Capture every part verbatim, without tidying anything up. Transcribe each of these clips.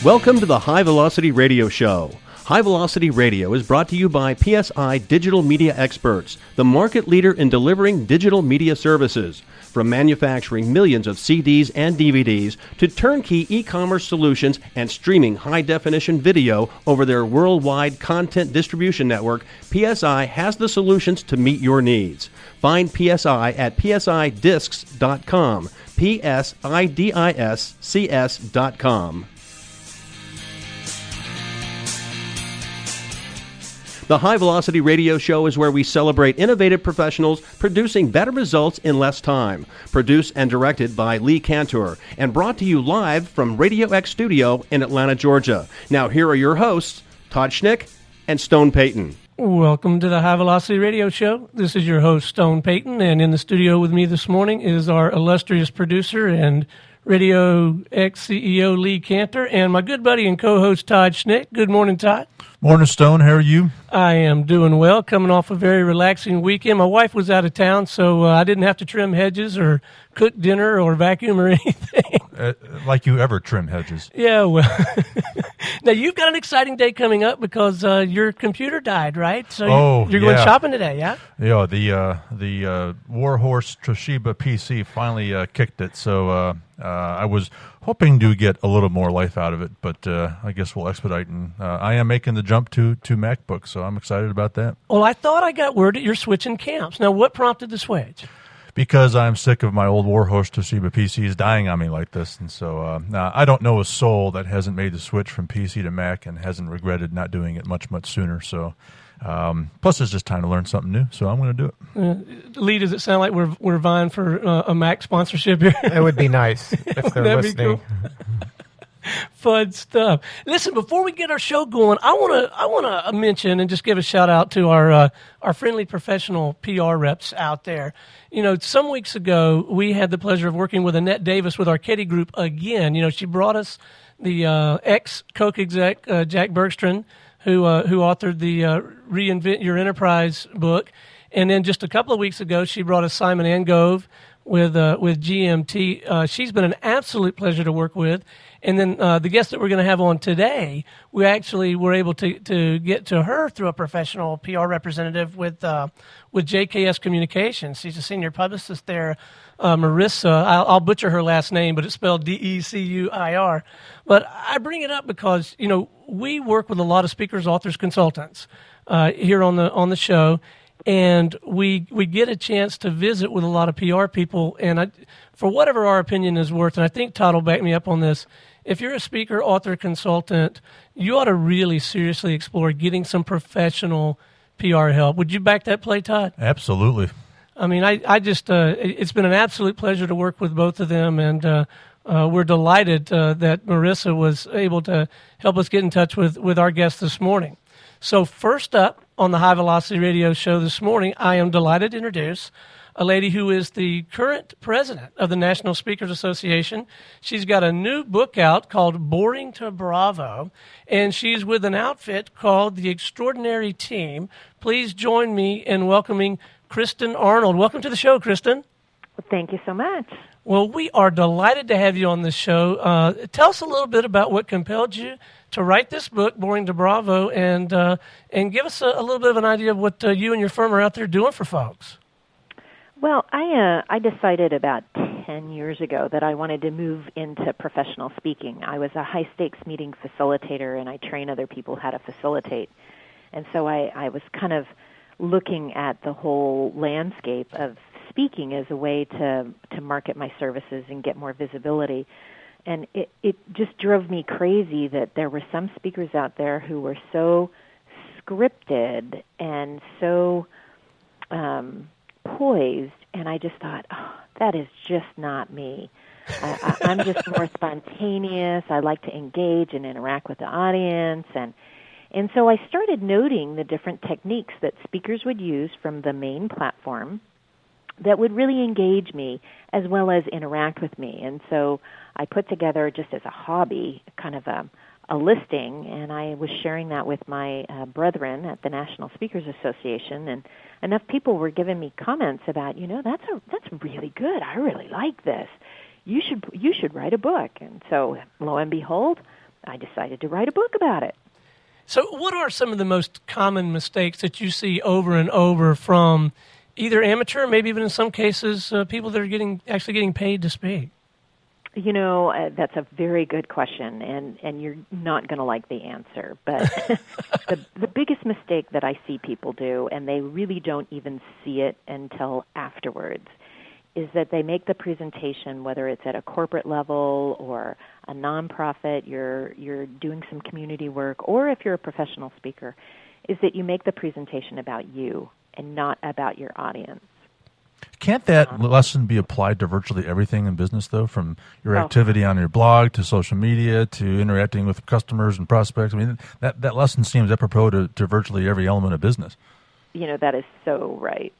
Welcome to the High Velocity Radio Show. High Velocity Radio is brought to you by P S I Digital Media Experts, the market leader in delivering digital media services. From manufacturing millions of C Ds and D V Ds to turnkey e-commerce solutions and streaming high-definition video over their worldwide content distribution network, P S I has the solutions to meet your needs. Find P S I at P S I discs dot com, P S I D I S C S dot com. The High Velocity Radio Show is where we celebrate innovative professionals producing better results in less time. Produced and directed by Lee Cantor and brought to you live from Radio X Studio in Atlanta, Georgia. Now here are your hosts, Todd Schnick and Stone Payton. Welcome to the High Velocity Radio Show. This is your host, Stone Payton, and in the studio with me this morning is our illustrious producer and Radio X C E O Lee Cantor and my good buddy and co-host Todd Schnick. Good morning, Todd. Morning, Stone. How are you? I am doing well, coming off a very relaxing weekend. My wife was out of town, so uh, I didn't have to trim hedges or cook dinner or vacuum or anything. Uh, like you ever trim hedges. Yeah, well. Now, you've got an exciting day coming up because uh, your computer died, right? So oh, you're going yeah. shopping today, yeah? Yeah, the uh, the uh, Warhorse Toshiba P C finally uh, kicked it, so uh, uh, I was hoping to get a little more life out of it, but uh, I guess we'll expedite, and uh, I am making the jump to, to MacBook, so I'm excited about that. Well, I thought I got word that you're switching camps. Now, what prompted the switch? Because I'm sick of my old Warhorse Toshiba P Cs dying on me like this, and so uh, now I don't know a soul that hasn't made the switch from P C to Mac and hasn't regretted not doing it much, much sooner, so... Um, plus, it's just time to learn something new, so I'm going to do it. Uh, Lee, does it sound like we're we're vying for uh, a Mac sponsorship here? It would be nice if they're That'd listening. Be cool. Fun stuff. Listen, before we get our show going, I want to I want to mention and just give a shout out to our uh, our friendly professional P R reps out there. You know, some weeks ago we had the pleasure of working with Annette Davis with our Arcady Group again. You know, she brought us the uh, ex-Coke exec uh, Jack Bergstrand, who uh, who authored the uh, Reinvent Your Enterprise book. And then just a couple of weeks ago, she brought us Simon Angove with uh, with G M T. Uh, she's been an absolute pleasure to work with. And then uh, the guest that we're going to have on today, we actually were able to, to get to her through a professional P R representative with uh, with J K S Communications. She's a senior publicist there, uh, Marissa. I'll, I'll butcher her last name, but it's spelled D E C U I R. But I bring it up because, you know, we work with a lot of speakers, authors, consultants uh, here on the on the show, and we we get a chance to visit with a lot of P R people. And I, for whatever our opinion is worth, and I think Todd will back me up on this, if you're a speaker, author, consultant, you ought to really seriously explore getting some professional P R help. Would you back that play, Todd? Absolutely. I mean, I, I just, uh, it's been an absolute pleasure to work with both of them, and uh, uh, we're delighted uh, that Marissa was able to help us get in touch with, with our guest this morning. So first up on the High Velocity Radio Show this morning, I am delighted to introduce a lady who is the current president of the National Speakers Association. She's got a new book out called Boring to Bravo, and she's with an outfit called The Extraordinary Team. Please join me in welcoming Kristen Arnold. Welcome to the show, Kristen. Well, thank you so much. Well, we are delighted to have you on the show. Uh, tell us a little bit about what compelled you to write this book, Boring to Bravo, and uh, and give us a, a little bit of an idea of what uh, you and your firm are out there doing for folks. Well, I uh, I decided about ten years ago that I wanted to move into professional speaking. I was a high-stakes meeting facilitator, and I train other people how to facilitate. And so I, I was kind of looking at the whole landscape of speaking as a way to, to market my services and get more visibility. And it, it just drove me crazy that there were some speakers out there who were so scripted and so um, poised, and I just thought, oh, that is just not me. I, I, I'm just more spontaneous. I like to engage and interact with the audience, and and so I started noting the different techniques that speakers would use from the main platform that would really engage me as well as interact with me. And so I put together, just as a hobby, kind of a, a listing, and I was sharing that with my uh, brethren at the National Speakers Association, and enough people were giving me comments about, you know, that's a, that's really good. I really like this. You should you should write a book. And so, lo and behold, I decided to write a book about it. So what are some of the most common mistakes that you see over and over from either amateur, maybe even in some cases, uh, people that are getting actually getting paid to speak? You know, uh, that's a very good question, and, and you're not going to like the answer. But the, the biggest mistake that I see people do, and they really don't even see it until afterwards, is that they make the presentation, whether it's at a corporate level or a nonprofit, you're you're doing some community work, or if you're a professional speaker, is that you make the presentation about you and not about your audience. Can't that lesson be applied to virtually everything in business, though, from your Oh. activity on your blog to social media to interacting with customers and prospects? I mean, that, that lesson seems apropos to, to virtually every element of business. You know, that is so right.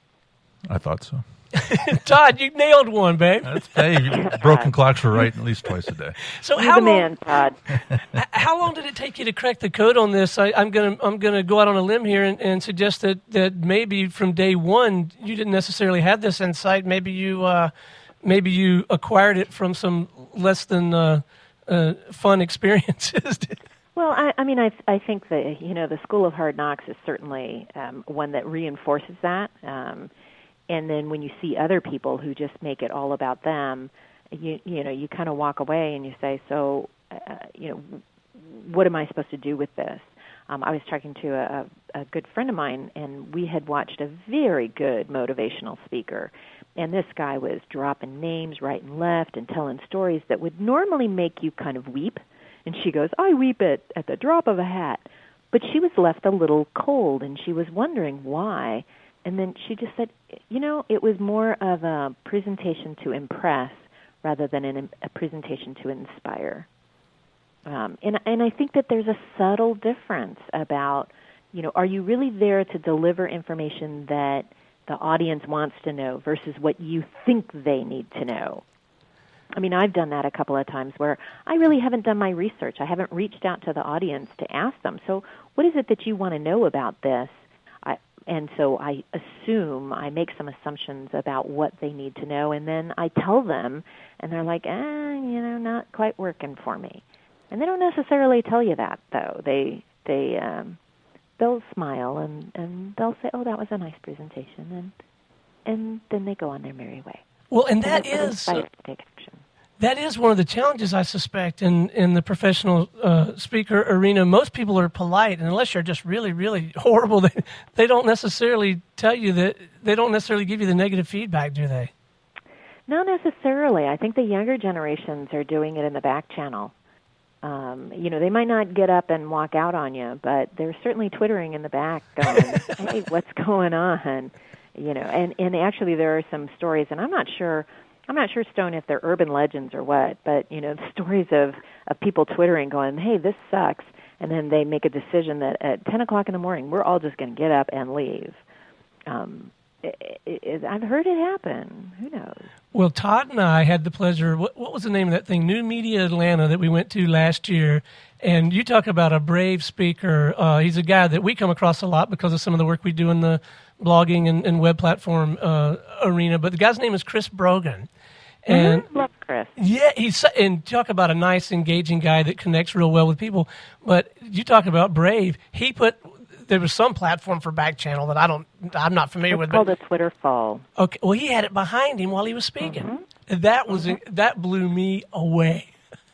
I thought so. Todd, you nailed one, babe. That's, hey, broken clocks are right at least twice a day. So You're how the long, man, Todd. how long did it take you to crack the code on this? I, I'm gonna I'm gonna go out on a limb here and, and suggest that, that maybe from day one you didn't necessarily have this insight. Maybe you uh, maybe you acquired it from some less than uh, uh, fun experiences. Well, I, I mean, I, I think that, you know, the School of Hard Knocks is certainly um, one that reinforces that. Um, and then when you see other people who just make it all about them, you you know, you kind of walk away and you say, so, uh, you know, what am I supposed to do with this? Um, I was talking to a, a good friend of mine, and we had watched a very good motivational speaker. And this guy was dropping names right and left and telling stories that would normally make you kind of weep. And she goes, I weep at, at the drop of a hat. But she was left a little cold, and she was wondering why. And then she just said, you know, it was more of a presentation to impress rather than an, a presentation to inspire. Um, and, and I think that there's a subtle difference about, you know, are you really there to deliver information that the audience wants to know versus what you think they need to know? I mean, I've done that a couple of times where I really haven't done my research. I haven't reached out to the audience to ask them, so what is it that you want to know about this? I, and so I assume, I make some assumptions about what they need to know, and then I tell them, and they're like, eh, you know, not quite working for me. And they don't necessarily tell you that, though. They, they, um, they'll smile, and, and they'll say, oh, that was a nice presentation, and and then they go on their merry way. Well, and that And is to take action. that is one of the challenges, I suspect, in, in the professional uh, speaker arena. Most people are polite, and unless you're just really, really horrible, they, they don't necessarily tell you that, they don't necessarily give you the negative feedback, do they? Not necessarily. I think the younger generations are doing it in the back channel. Um, you know, they might not get up and walk out on you, but they're certainly twittering in the back going, hey, what's going on? You know, and, and actually there are some stories, and I'm not sure, I'm not sure, Stone, if they're urban legends or what, but, you know, the stories of, of people twittering going, hey, this sucks, and then they make a decision that at ten o'clock in the morning, we're all just going to get up and leave. Um, it, it, I've heard it happen. Who knows? Well, Todd and I had the pleasure, what, what was the name of that thing, New Media Atlanta, that we went to last year, and you talk about a brave speaker. Uh, he's a guy that we come across a lot because of some of the work we do in the blogging and, and web platform uh, arena, but the guy's name is Chris Brogan. And mm-hmm. Love Chris. Yeah, he's and talk about a nice, engaging guy that connects real well with people. But you talk about brave. He put there was some platform for back channel that I don't, I'm not familiar it's with. Called but, a Twitter fall. Okay, well, he had it behind him while he was speaking. Mm-hmm. That was mm-hmm. that blew me away.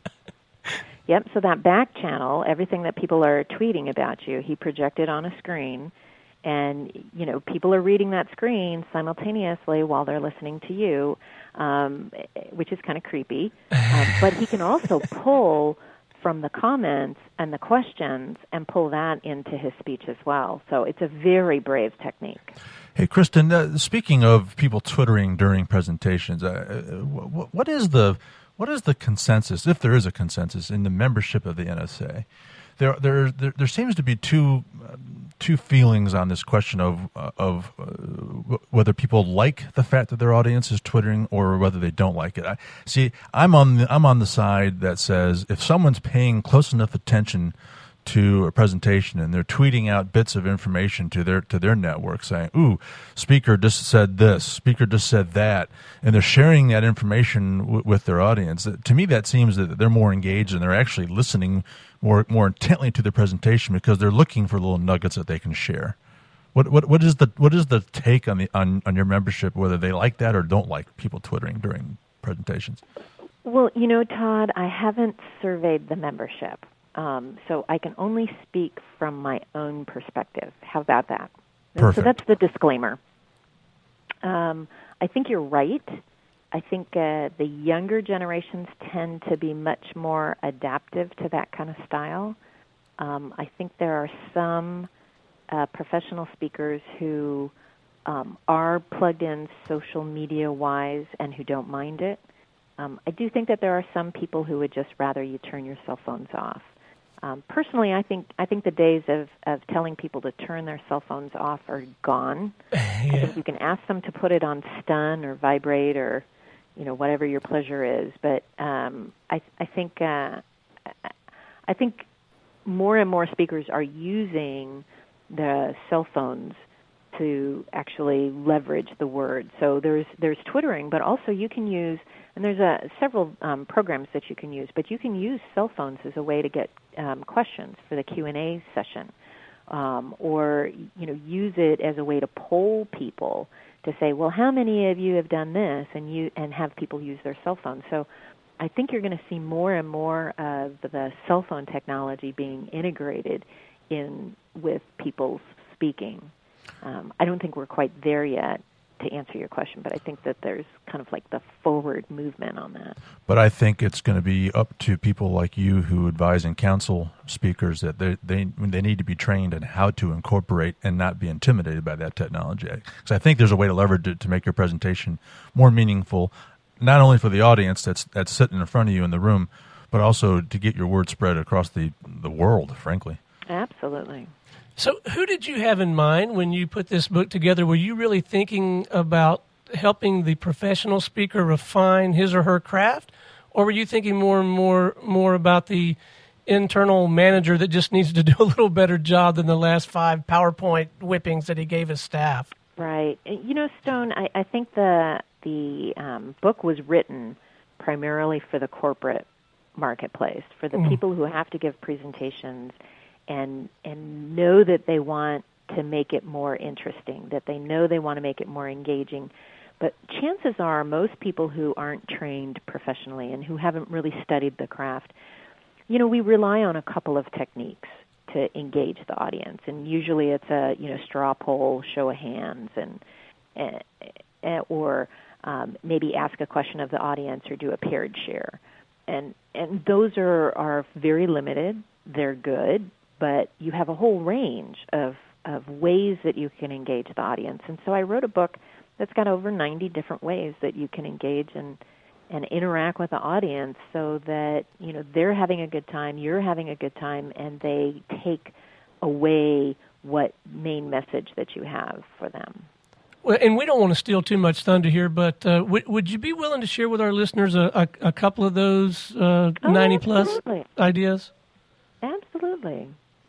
Yep. So that back channel, everything that people are tweeting about you, he projected on a screen. And, you know, people are reading that screen simultaneously while they're listening to you, um, which is kind of creepy. Um, but he can also pull from the comments and the questions and pull that into his speech as well. So it's a very brave technique. Hey, Kristen, uh, speaking of people twittering during presentations, uh, what, what is the what is the consensus, if there is a consensus, in the membership of the N S A? There, there, there, there seems to be two uh, two feelings on this question of uh, of uh, w- whether people like the fact that their audience is twittering or whether they don't like it. I, see, I'm on the I'm on the side that says if someone's paying close enough attention to a presentation and they're tweeting out bits of information to their to their network saying, ooh, speaker just said this, speaker just said that, and they're sharing that information w- with their audience. To me, that seems that they're more engaged and they're actually listening more more intently to the presentation because they're looking for little nuggets that they can share. What what what is the what is the take on the on, on your membership, whether they like that or don't like people twittering during presentations? Well, you know, Todd, I haven't surveyed the membership. Um, so I can only speak from my own perspective. How about that? Perfect. So that's the disclaimer. Um, I think you're right. I think uh, the younger generations tend to be much more adaptive to that kind of style. Um, I think there are some uh, professional speakers who um, are plugged in social media-wise and who don't mind it. Um, I do think that there are some people who would just rather you turn your cell phones off. Um, personally, I think I think the days of, of telling people to turn their cell phones off are gone. Yeah. I think you can ask them to put it on stun or vibrate or, you know, whatever your pleasure is. But um, I I think uh, I think more and more speakers are using the cell phones to actually leverage the word. So there's there's twittering, but also you can use, and there's a, several um, programs that you can use, but you can use cell phones as a way to get um, questions for the Q and A session, um, or you know use it as a way to poll people to say, well, how many of you have done this, and you and have people use their cell phones. So I think you're going to see more and more of the cell phone technology being integrated in with people's speaking. Um, I don't think we're quite there yet to answer your question, but I think that there's kind of like the forward movement on that. But I think it's going to be up to people like you who advise and counsel speakers that they they, they need to be trained in how to incorporate and not be intimidated by that technology. Because I think there's a way to leverage it to make your presentation more meaningful, not only for the audience that's that's sitting in front of you in the room, but also to get your word spread across the, the world, frankly. Absolutely. So who did you have in mind when you put this book together? Were you really thinking about helping the professional speaker refine his or her craft? Or were you thinking more and more more about the internal manager that just needs to do a little better job than the last five PowerPoint whippings that he gave his staff? Right. You know, Stone, I, I think the, the um, book was written primarily for the corporate marketplace, for the mm. people who have to give presentations and and know that they want to make it more interesting, that they know they want to make it more engaging. But chances are most people who aren't trained professionally and who haven't really studied the craft, you know, we rely on a couple of techniques to engage the audience. And usually it's a, you know, straw poll, show of hands, and uh, or um, maybe ask a question of the audience or do a paired share. And and those are, are very limited. They're good. But you have a whole range of, of ways that you can engage the audience. And so I wrote a book that's got over ninety different ways that you can engage and, and interact with the audience so that, you know, they're having a good time, you're having a good time, and they take away what main message that you have for them. Well, and we don't want to steal too much thunder here, but uh, w- would you be willing to share with our listeners a, a, a couple of those uh, oh, ninety-plus ideas? Absolutely.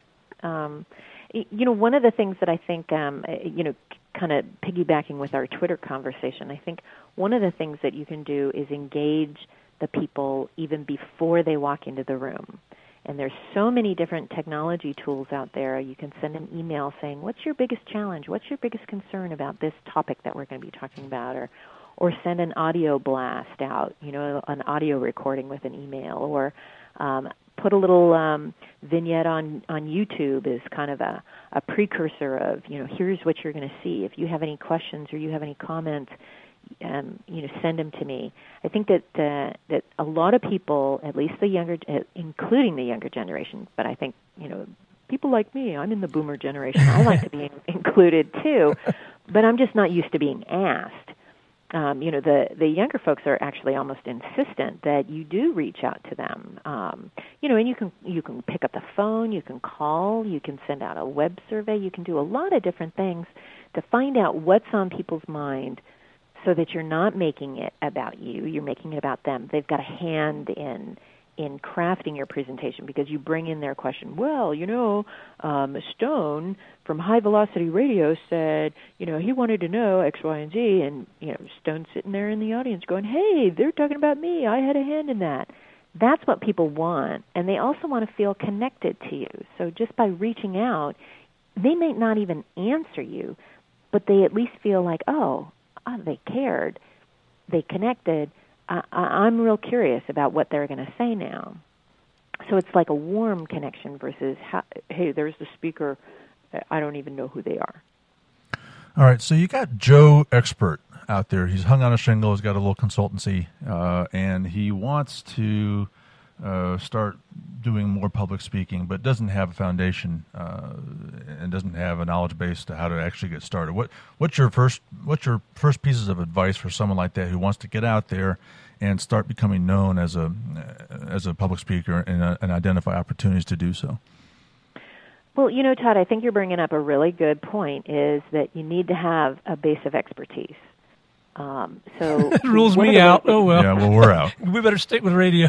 Um, you know, one of the things that I think, um, you know, kind of piggybacking with our Twitter conversation, I think one of the things that you can do is engage the people even before they walk into the room. And there's so many different technology tools out there. You can send an email saying, what's your biggest challenge? What's your biggest concern about this topic that we're going to be talking about? Or, or send an audio blast out, you know, an audio recording with an email, or um, put a little um, vignette on, on YouTube as kind of a, a precursor of, you know, here's what you're going to see. If you have any questions or you have any comments, um, you know, send them to me. I think that uh, that a lot of people, at least the younger, uh, including the younger generation, but I think, you know, people like me, I'm in the boomer generation. I like to be included too, but I'm just not used to being asked. Um, you know, the, the younger folks are actually almost insistent that you do reach out to them. Um, you know, and you can you can pick up the phone, you can call, you can send out a web survey, you can do a lot of different things to find out what's on people's mind so that you're not making it about you, you're making it about them. They've got a hand in in crafting your presentation, because you bring in their question. Well, you know, um, Stone from High Velocity Radio said, you know, he wanted to know X, Y, and Z, and, you know, Stone's sitting there in the audience going, hey, they're talking about me. I had a hand in that. That's what people want, and they also want to feel connected to you. So just by reaching out, they may not even answer you, but they at least feel like, oh, oh they cared, they connected. I, I'm real curious about what they're going to say now. So it's like a warm connection versus, how, hey, there's the speaker, I don't even know who they are. All right, so you got Joe Expert out there. He's hung on a shingle. He's got a little consultancy, uh, and he wants to uh, start doing more public speaking, but doesn't have a foundation uh, and doesn't have a knowledge base to how to actually get started. What what's your first what's your first pieces of advice for someone like that who wants to get out there and start becoming known as a as a public speaker and, uh, and identify opportunities to do so? Well, you know, Todd, I think you're bringing up a really good point, is that you need to have a base of expertise. Um, so it rules me out. Oh, well. Yeah, well, we're out. We better stick with radio.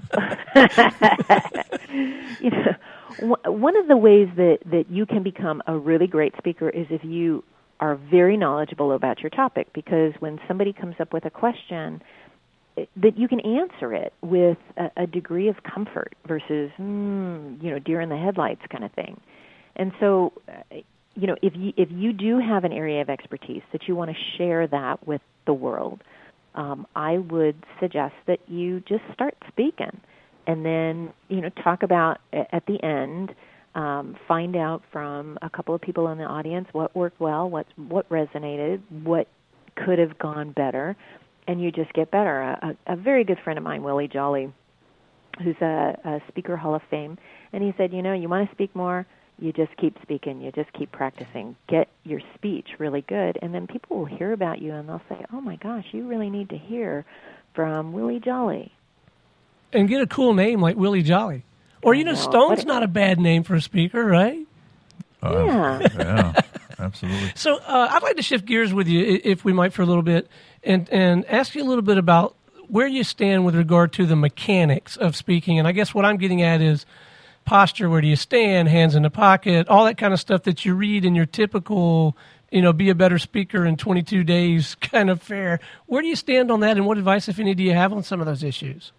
You know, one of the ways that, that you can become a really great speaker is if you are very knowledgeable about your topic, because when somebody comes up with a question, that you can answer it with a, a degree of comfort versus, mm, you know, deer in the headlights kind of thing. And so, uh, you know, if you if you do have an area of expertise that you want to share that with the world, um, I would suggest that you just start speaking, and then, you know, talk about at the end, um, find out from a couple of people in the audience what worked well, what what resonated, what could have gone better. And you just get better. A, a very good friend of mine, Willie Jolly, who's a, a Speaker Hall of Fame, and he said, you know, you want to speak more, you just keep speaking, you just keep practicing. Get your speech really good, and then people will hear about you, and they'll say, oh, my gosh, you really need to hear from Willie Jolly. And get a cool name like Willie Jolly. Or, you know, know Stone's not a bad name for a speaker, right? Uh, yeah. Yeah, absolutely. So uh, I'd like to shift gears with you, if we might, for a little bit, and, and ask you a little bit about where you stand with regard to the mechanics of speaking. And I guess what I'm getting at is posture, where do you stand, hands in the pocket, all that kind of stuff that you read in your typical, you know, be a better speaker in twenty-two days kind of fare. Where do you stand on that, and what advice, if any, do you have on some of those issues?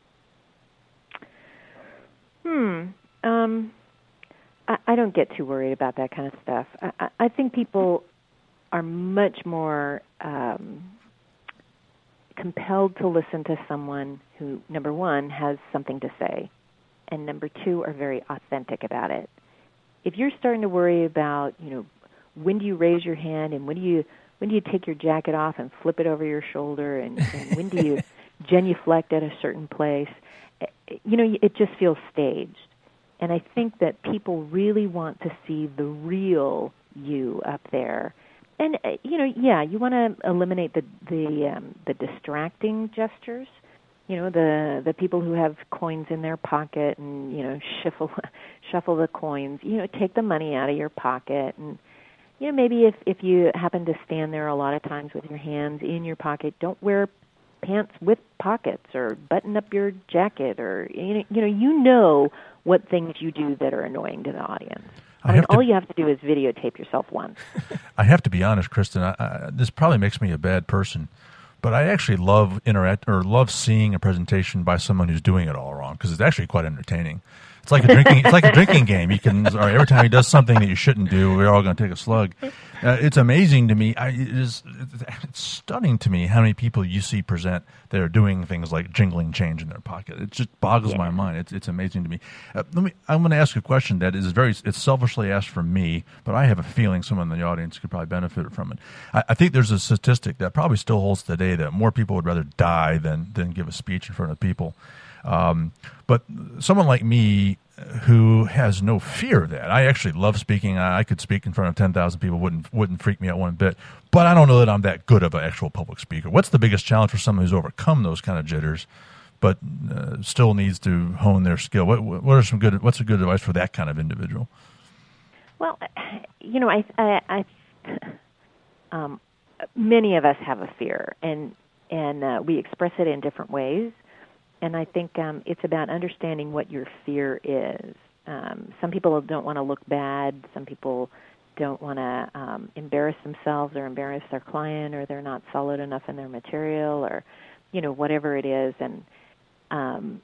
Hmm. Um, I, I don't get too worried about that kind of stuff. I, I think people are much more um, compelled to listen to someone who, number one, has something to say, and number two, are very authentic about it. If you're starting to worry about, you know, when do you raise your hand, and when do you when do you take your jacket off and flip it over your shoulder, and, and when do you genuflect at a certain place, you know, it just feels staged. And I think that people really want to see the real you up there. And, uh, you know, yeah, you want to eliminate the the, um, the distracting gestures. You know, the the people who have coins in their pocket and, you know, shuffle shuffle the coins. You know, take the money out of your pocket. And, you know, maybe if, if you happen to stand there a lot of times with your hands in your pocket, don't wear pants with pockets, or button up your jacket, or, you know, you know, you know what things you do that are annoying to the audience. I, I mean, all you have to do is videotape yourself once. I have to be honest, Kristen. I, I, this probably makes me a bad person, but I actually love interact or love seeing a presentation by someone who's doing it all wrong, because it's actually quite entertaining. It's like a drinking. It's like a drinking game. You can, or every time he does something that you shouldn't do, we're all going to take a slug. Uh, it's amazing to me. I, it is, it's stunning to me how many people you see present that are doing things like jingling change in their pocket. It just boggles yeah. my mind. It's it's amazing to me. Uh, let me. I'm going to ask a question that is very. It's selfishly asked from me, but I have a feeling someone in the audience could probably benefit from it. I, I think there's a statistic that probably still holds today that more people would rather die than than give a speech in front of people. Um, but someone like me who has no fear of that, I actually love speaking. I, I could speak in front of ten thousand people, wouldn't wouldn't freak me out one bit. But I don't know that I'm that good of an actual public speaker. What's the biggest challenge for someone who's overcome those kind of jitters, but uh, still needs to hone their skill? What what are some good? What's a good advice for that kind of individual? Well, you know, I, I, I um, many of us have a fear, and and uh, we express it in different ways. and I think um, it's about understanding what your fear is. Um, some people don't want to look bad. Some people don't want to um, embarrass themselves or embarrass their client, or they're not solid enough in their material, or, you know, whatever it is. And um,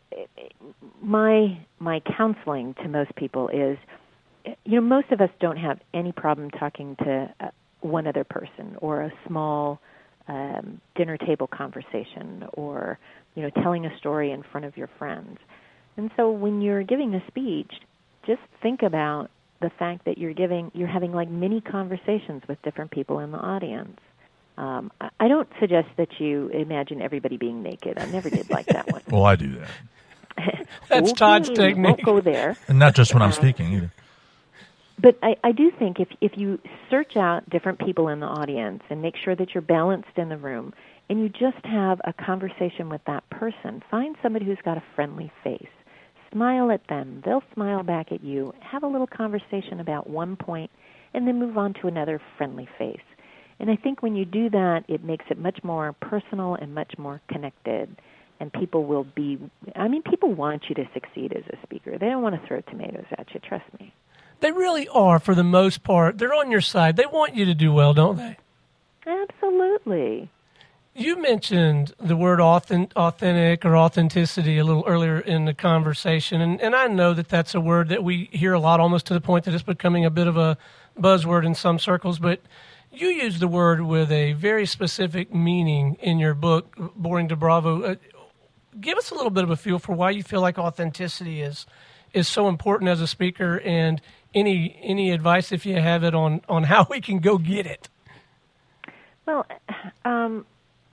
my my counseling to most people is, you know, most of us don't have any problem talking to uh, one other person, or a small um, dinner table conversation, or, you know, telling a story in front of your friends. And so when you're giving a speech, just think about the fact that you're giving, you're having like mini conversations with different people in the audience. Um, I don't suggest that you imagine everybody being naked. I never did like that one. Well, I do that. That's okay, Todd's technique. Won't go there. And not just when I'm speaking either. But I, I do think if if you search out different people in the audience and make sure that you're balanced in the room, and you just have a conversation with that person, find somebody who's got a friendly face. Smile at them. They'll smile back at you. Have a little conversation about one point, and then move on to another friendly face. And I think when you do that, it makes it much more personal and much more connected. And people will be, I mean, people want you to succeed as a speaker. They don't want to throw tomatoes at you, trust me. They really are, for the most part. They're on your side. They want you to do well, don't they? Absolutely. You mentioned the word authentic or authenticity a little earlier in the conversation, and, and I know that that's a word that we hear a lot, almost to the point that it's becoming a bit of a buzzword in some circles, but you use the word with a very specific meaning in your book, Boring to Bravo. Uh, give us a little bit of a feel for why you feel like authenticity is is so important as a speaker, and any any advice, if you have it, on, on how we can go get it. Well, um,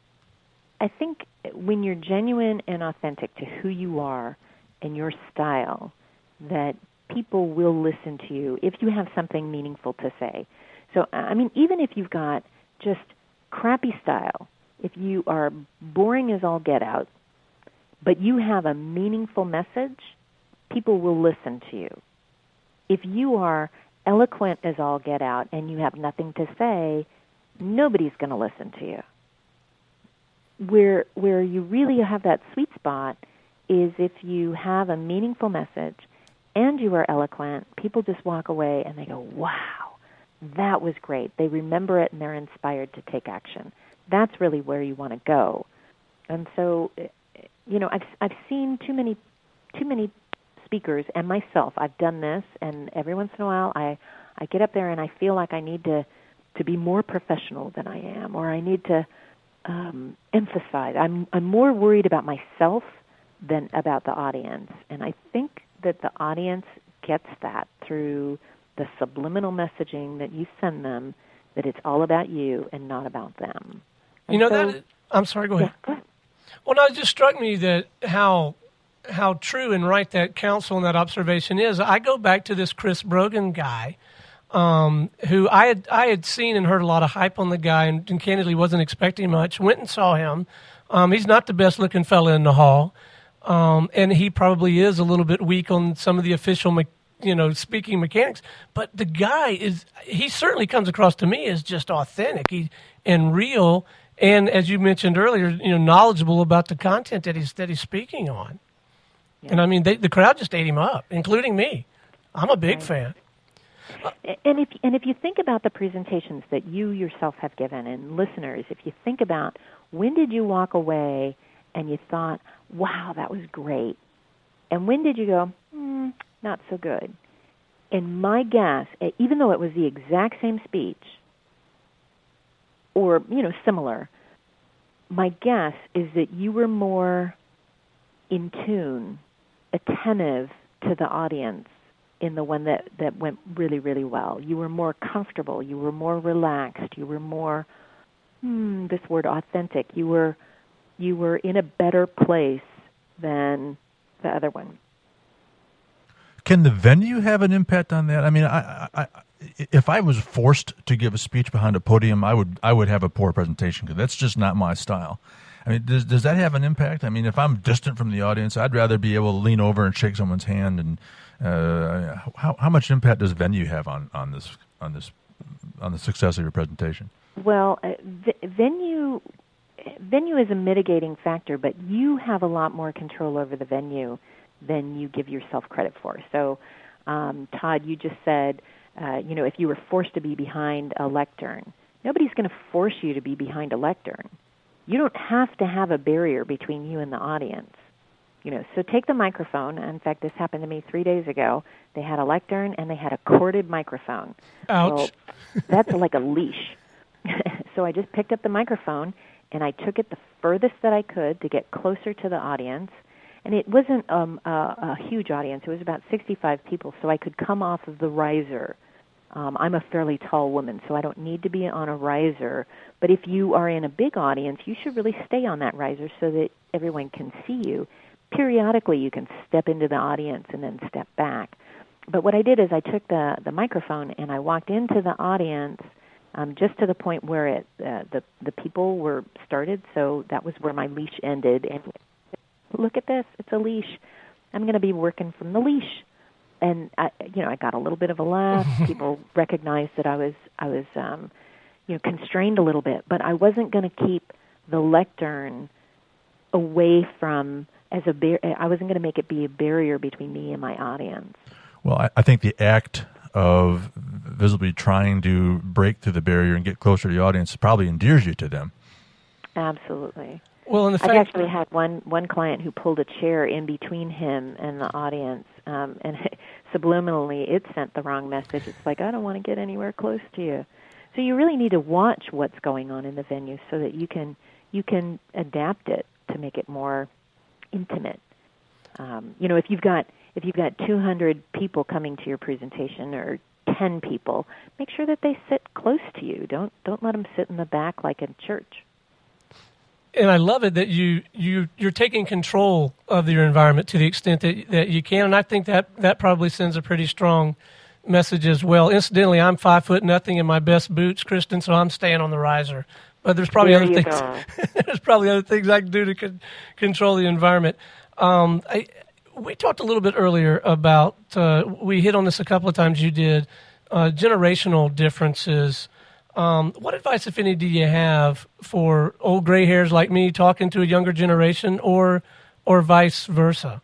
I think when you're genuine and authentic to who you are and your style, that people will listen to you if you have something meaningful to say. So, I mean, even if you've got just crappy style, if you are boring as all get out, but you have a meaningful message, people will listen to you. If you are eloquent as all get out and you have nothing to say, nobody's going to listen to you. Where where you really have that sweet spot is if you have a meaningful message and you are eloquent, people just walk away and they go, wow, that was great. They remember it and they're inspired to take action. That's really where you want to go. And so, you know, I've I've seen too many too many speakers, and myself, I've done this, and every once in a while I, I get up there and I feel like I need to, to be more professional than I am, or I need to um, emphasize. I'm I'm more worried about myself than about the audience. And I think that the audience gets that through the subliminal messaging that you send them, that it's all about you and not about them. And you know, so, that, I'm sorry, go ahead. Yeah, go ahead. Well, no, it just struck me that how how true and right that counsel and that observation is. I go back to this Chris Brogan guy, um, who I had I had seen and heard a lot of hype on the guy, and, and candidly wasn't expecting much. Went and saw him. Um, he's not the best looking fella in the hall, um, and he probably is a little bit weak on some of the official, me- you know, speaking mechanics. But the guy is he certainly comes across to me as just authentic he, and real, and as you mentioned earlier, you know, knowledgeable about the content that he's that he's speaking on. Yeah. And I mean, they, the crowd just ate him up, including me. I'm a big right. fan. And if and if you think about the presentations that you yourself have given, and listeners, if you think about when did you walk away and you thought, wow, that was great, and when did you go, hmm, not so good? And my guess, even though it was the exact same speech, or, you know, similar, my guess is that you were more in tune, attentive to the audience in the one that, that went really, really well. You were more comfortable. You were more relaxed. You were more, hmm, this word authentic. You were you were in a better place than the other one. Can the venue have an impact on that? I mean, I, I, I, if I was forced to give a speech behind a podium, I would I would have a poor presentation because that's just not my style. I mean, does does that have an impact? I mean, if I'm distant from the audience, I'd rather be able to lean over and shake someone's hand. And uh, how how much impact does venue have on, on this on this on the success of your presentation? Well, uh, v- venue venue is a mitigating factor, but you have a lot more control over the venue than you give yourself credit for. So, um, Todd, you just said, uh, you know, if you were forced to be behind a lectern, nobody's going to force you to be behind a lectern. You don't have to have a barrier between you and the audience. You know, so take the microphone. In fact, this happened to me three days ago. They had a lectern and they had a corded microphone. Ouch. Well, that's like a leash. So I just picked up the microphone and I took it the furthest that I could to get closer to the audience. And it wasn't um, a, a huge audience. It was about sixty-five people, so I could come off of the riser. Um, I'm a fairly tall woman, so I don't need to be on a riser. But if you are in a big audience, you should really stay on that riser so that everyone can see you. Periodically, you can step into the audience and then step back. But what I did is I took the, the microphone and I walked into the audience um, just to the point where it uh, the the people were started. So that was where my leash ended. And look at this, it's a leash. I'm going to be working from the leash. And I, you know, I got a little bit of a laugh. People recognized that I was I was um, you know constrained a little bit, but I wasn't going to keep the lectern away from as a bar- I wasn't going to make it be a barrier between me and my audience. Well, I, I think the act of visibly trying to break through the barrier and get closer to the audience probably endears you to them. Absolutely. Well, in the fact- I've actually had one one client who pulled a chair in between him and the audience, um, and subliminally it sent the wrong message. It's like, I don't want to get anywhere close to you. So you really need to watch what's going on in the venue so that you can you can adapt it to make it more intimate. Um, you know, if you've got if you've got two hundred people coming to your presentation or ten people, make sure that they sit close to you. Don't don't let them sit in the back like in church. And I love it that you, you, you're taking control of your environment to the extent that, that you can, and I think that, that probably sends a pretty strong message as well. Incidentally, I'm five foot nothing in my best boots, Kristen, so I'm staying on the riser. But there's probably there other you things. There's probably other things I can do to con- control the environment. Um, I, we talked a little bit earlier about, uh, we hit on this a couple of times. You did uh, generational differences. Um, what advice, if any, do you have for old gray hairs like me talking to a younger generation, or or vice versa?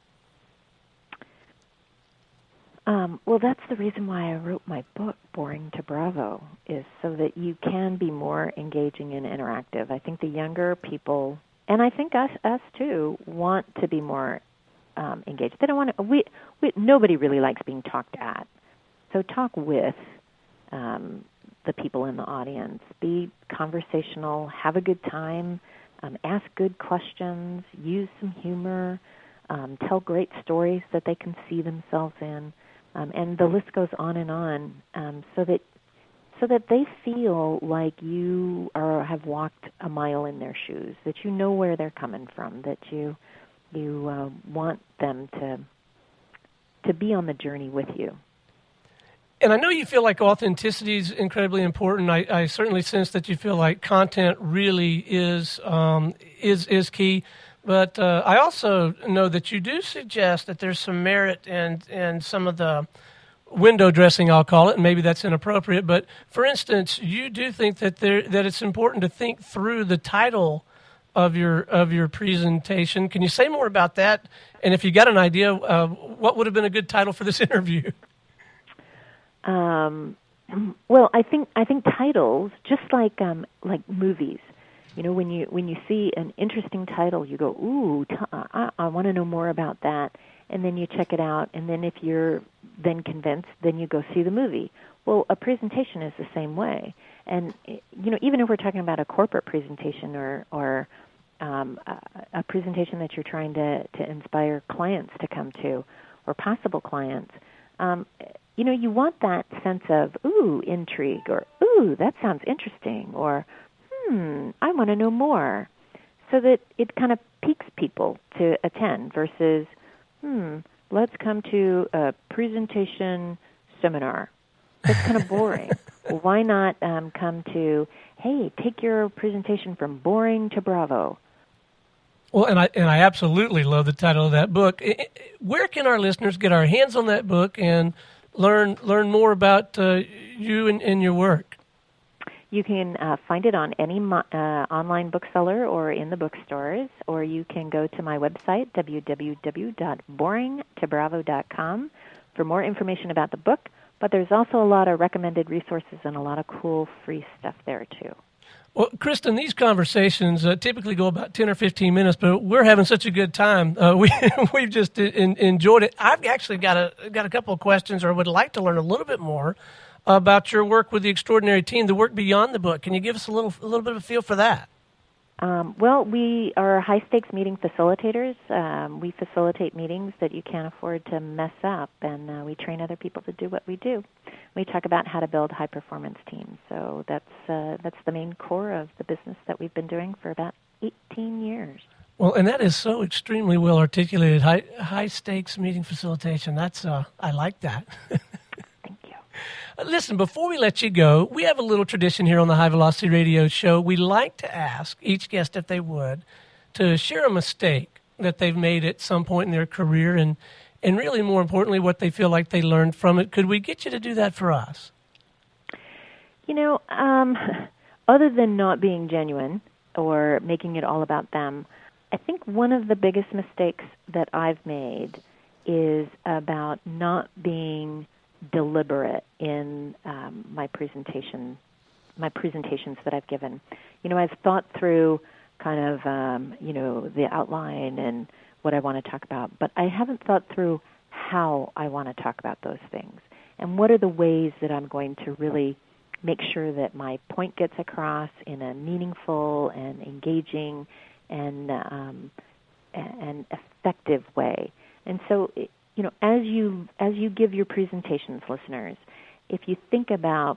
Um, well, that's the reason why I wrote my book, Boring to Bravo, is so that you can be more engaging and interactive. I think the younger people, and I think us us too, want to be more um, engaged. They don't want to. We, we nobody really likes being talked at. So talk with Um, the people in the audience. Be conversational, have a good time, um, ask good questions, use some humor, um, tell great stories that they can see themselves in, um, and the list goes on and on, um, so that so that they feel like you are have walked a mile in their shoes, that you know where they're coming from, that you you uh, want them to to be on the journey with you. And I know you feel like authenticity is incredibly important. I, I certainly sense that you feel like content really is um, is is key. But uh, I also know that you do suggest that there's some merit in in some of the window dressing, I'll call it, and maybe that's inappropriate. But for instance, you do think that there that it's important to think through the title of your of your presentation. Can you say more about that? And if you got an idea, uh, what would have been a good title for this interview? Um, well, I think I think titles, just like um, like movies, you know, when you when you see an interesting title, you go, "Ooh, t- I, I want to know more about that," and then you check it out, and then if you're then convinced, then you go see the movie. Well, a presentation is the same way, and you know, even if we're talking about a corporate presentation or or um, a, a presentation that you're trying to to inspire clients to come to, or possible clients. Um, You know, you want that sense of, ooh, intrigue, or, ooh, that sounds interesting, or, hmm, I want to know more, so that it kind of piques people to attend versus, hmm, let's come to a presentation seminar. That's kind of boring. Well, why not um, come to, hey, take your presentation from boring to Bravo? Well, and I and I absolutely love the title of that book. Where can our listeners get our hands on that book and learn learn more about uh, you and, and your work? You can uh, find it on any mo- uh, online bookseller or in the bookstores, or you can go to my website, w w w dot boring to bravo dot com, for more information about the book. But there's also a lot of recommended resources and a lot of cool free stuff there, too. Well, Kristen, these conversations uh, typically go about ten or fifteen minutes, but we're having such a good time. Uh, we, we've just in, enjoyed it. I've actually got a, got a couple of questions, or would like to learn a little bit more about your work with the Extraordinary Team, the work beyond the book. Can you give us a little a little bit of a feel for that? Um, well, we are high-stakes meeting facilitators. Um, we facilitate meetings that you can't afford to mess up, and uh, we train other people to do what we do. We talk about how to build high-performance teams. So that's uh, that's the main core of the business that we've been doing for about eighteen years. Well, and that is so extremely well articulated. High high-stakes meeting facilitation. That's uh, I like that. Listen, before we let you go, we have a little tradition here on the High Velocity Radio Show. We like to ask each guest, if they would, to share a mistake that they've made at some point in their career, and, and really, more importantly, what they feel like they learned from it. Could we get you to do that for us? You know, um, other than not being genuine or making it all about them, I think one of the biggest mistakes that I've made is about not being deliberate in um, my presentation, my presentations that I've given. You know, I've thought through kind of, um, you know, the outline and what I want to talk about, but I haven't thought through how I want to talk about those things and what are the ways that I'm going to really make sure that my point gets across in a meaningful and engaging and um, and effective way. And so, it, you know, as you as you give your presentations, listeners, if you think about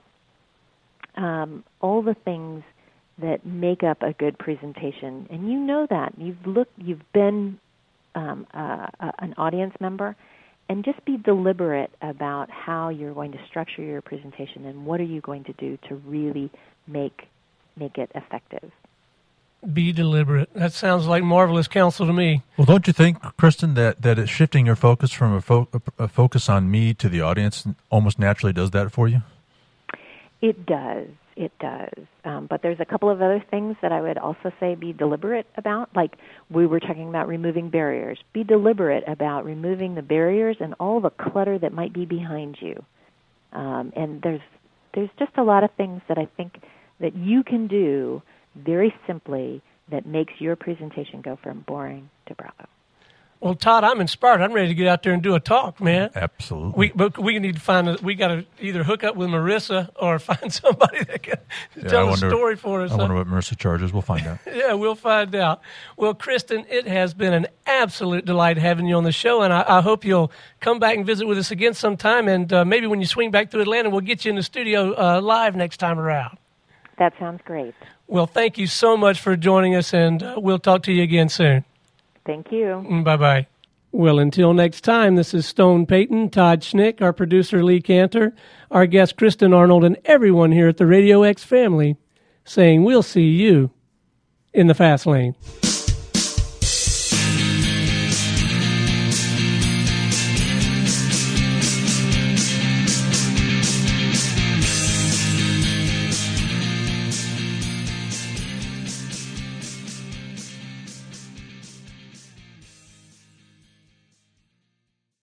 um, all the things that make up a good presentation, and you know that you've looked, you've been um, uh, uh, an audience member, and just be deliberate about how you're going to structure your presentation and what are you going to do to really make make it effective. Be deliberate. That sounds like marvelous counsel to me. Well, don't you think, Kristen, that, that it's shifting your focus from a, fo- a focus on me to the audience almost naturally does that for you? It does. It does. Um, but there's a couple of other things that I would also say be deliberate about. Like we were talking about removing barriers. Be deliberate about removing the barriers and all the clutter that might be behind you. Um, and there's there's just a lot of things that I think that you can do very simply that makes your presentation go from boring to bravo. Well, Todd, I'm inspired. I'm ready to get out there and do a talk, man. Absolutely. We but we need to find a, we got to either hook up with Marissa or find somebody that can yeah, tell wonder, the story for us. I wonder what Marissa charges. We'll find out. Yeah, we'll find out. Well, Kristen, it has been an absolute delight having you on the show, and I, I hope you'll come back and visit with us again sometime, and uh, maybe when you swing back to Atlanta, we'll get you in the studio uh, live next time around. That sounds great. Well, thank you so much for joining us, and uh, we'll talk to you again soon. Thank you. Bye-bye. Well, until next time, this is Stone Payton, Todd Schnick, our producer Lee Cantor, our guest Kristen Arnold, and everyone here at the Radio X family saying we'll see you in the fast lane.